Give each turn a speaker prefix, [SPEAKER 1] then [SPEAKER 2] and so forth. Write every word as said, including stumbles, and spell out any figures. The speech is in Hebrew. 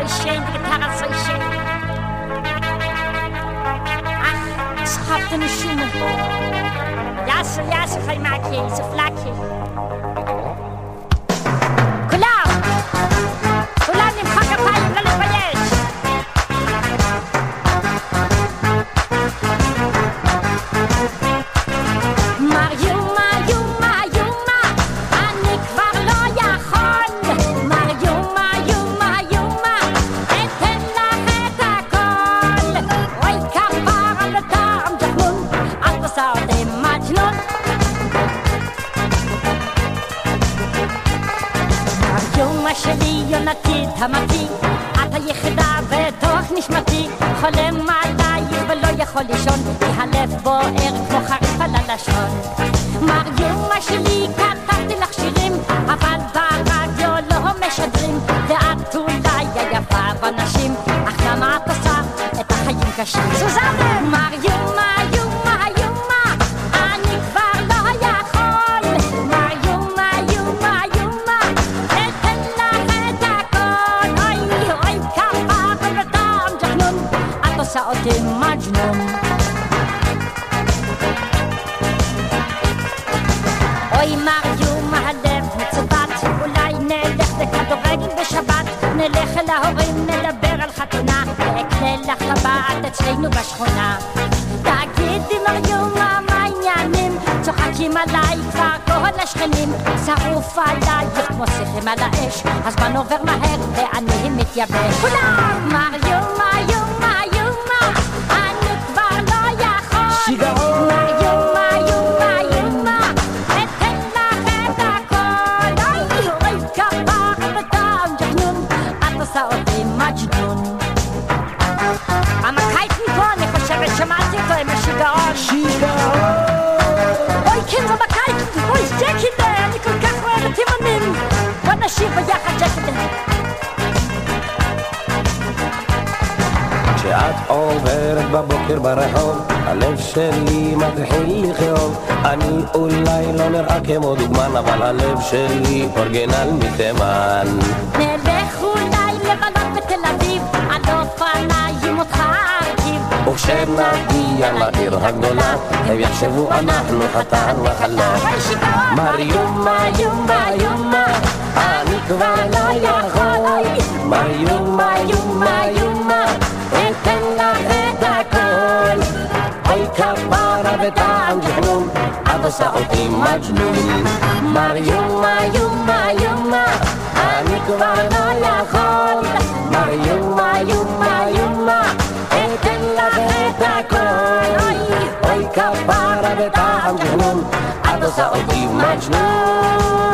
[SPEAKER 1] schön, die Gitarre ist so schön. Ach, ich hab den Schumme. Ja, so, ja, so, ich mag hier, so flackig. Kulaw! Kulaw, nimm Kakapay, lalit pa yes! Mariuma, Yuma, Yuma, אני כבר לא יכול. Mariuma, Yuma, Yuma, אתן לך את הכל. אוי כפר על הטעם ג'חנון, את עושה אותי מג'נון. Mariuma שלי, יונתית המתי, את היחידה בתוך נשמתי. חולם עלייך ולא יכול לישון, כי הלב בוער כמו חריף על הלשון. מריומה שלי, כתבתי לך שירים, אבל ברדיו לא משדרים, ואת אולי היפה בנשים, אך גם את עושה את החיים קשים. סוזנה! מריומה, יומה, יומה, אני כבר לא יכול. מריומה, יומה, יומה, אתן לך את הכל. אוי, אוי, כפה ולטעם ג'חנון, את עושה אותי מג'נון. אוי מריומה, הלב מצוות, אולי נלך לכדורגל בשבת, נלך אל ההורים, נדבר על חתונה, ואקנה לך טבעת אצלנו בשכונה. תגידי מריומה, מה העניינים? צוחקים עליי כבר כל השכנים, שרוף עלייך כמו שיחים על האש, הזמן עובר מהר ואני מתייבש. כולם! מריומה, יומה, יומה, אני כבר לא יכול.
[SPEAKER 2] שיגעון!
[SPEAKER 1] מריומה, יומה, יומה, אתן לך את הכל. אוי, אוי, כפר בטעם ג'חנון, את עושה אותי מג'נון. המקייטן פה, אני חושבת שמעתי אותו עם השיגעון.
[SPEAKER 2] שיגעון!
[SPEAKER 1] אוי, כן, זה מקייטן, אוי, ג'קינדה, אני כל כך אוהבת תימנים. בוא נשיר ביחד ג'קינדה.
[SPEAKER 2] כשאת עוברת בבוקר ברחוב, הלב שלי מתחיל לכאוב. אני אולי לא נראה כמו דוגמן, אבל הלב שלי אורגינל מתימן.
[SPEAKER 1] נלך אולי לבלות בתל אביב, על אופניים אותך ארכיב.
[SPEAKER 2] וכשנגיע לעיר הגדולה, הם יחשבו אנחנו חתן וחלה. מריומה, יומה, יומה, אני כבר לא יכול. מריומה, יומה, יומה, אתן לך את הכל. אוי כפרה וטעם ג'חנון, את עושה אותי מג'נון. מריומה, יומה, יומה, אני כבר לא יכול. מריומה, יומה, יומה, אתן לך את הכל. אוי כפרה וטעם ג'חנון, את עושה אותי מג'נון.